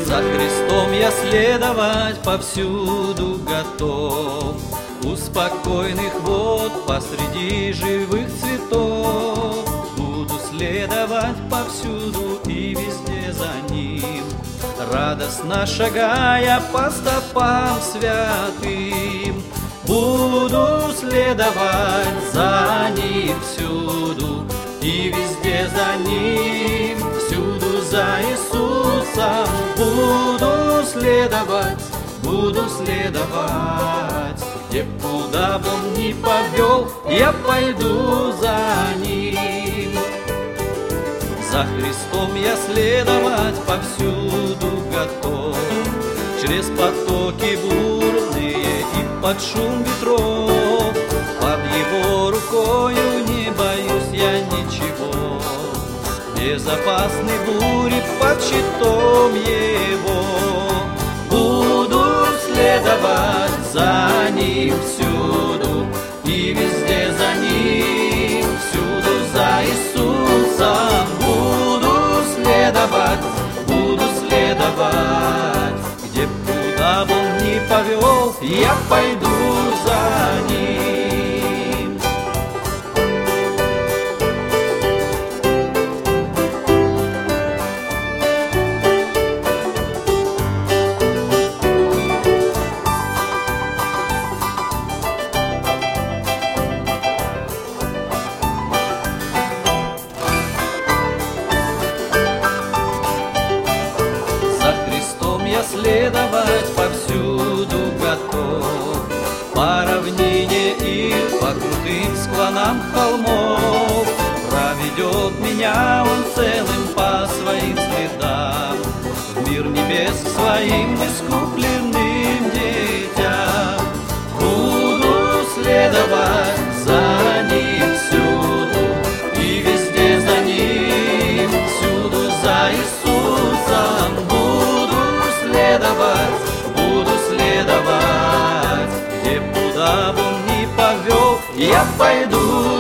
За Христом я следовать повсюду готов, у спокойных вод посреди живых цветов. Буду следовать повсюду и везде за Ним, радостно шагая по стопам святым. Буду следовать за Ним всюду и везде за Ним, всюду за Иисусом. Буду следовать, где б куда бы Он ни повел, я пойду за Ним. За Христом я следовать повсюду готов, через потоки бурные и под шум ветров. Под Его рукою не боюсь я ничего, безопасны бури под щитом Его. Буду следовать за Ним всюду и везде за Ним, всюду за Иисусом. Буду следовать, где б куда бы Он ни повел, я пойду за Ним. Я следовать повсюду готов, по равнине и по крутым склонам холмов. Проведет меня Он целым по своим следам, в мир небес своим искупленным детям. Буду следовать за Ним всюду и везде за Ним, всюду за Иисусом. Буду следовать, где б куда бы Он ни повел, я пойду